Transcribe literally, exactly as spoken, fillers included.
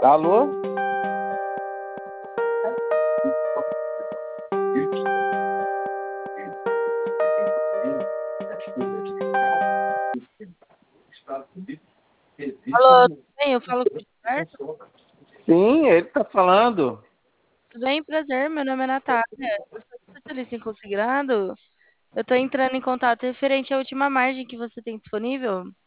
Alô? Alô, tudo bem? Eu falo com o Gilberto? Sim, ele tá falando. Tudo bem? Prazer, meu nome é Natália. Eu sou especialista em consignado. Eu tô entrando em contato referente à última margem que você tem disponível.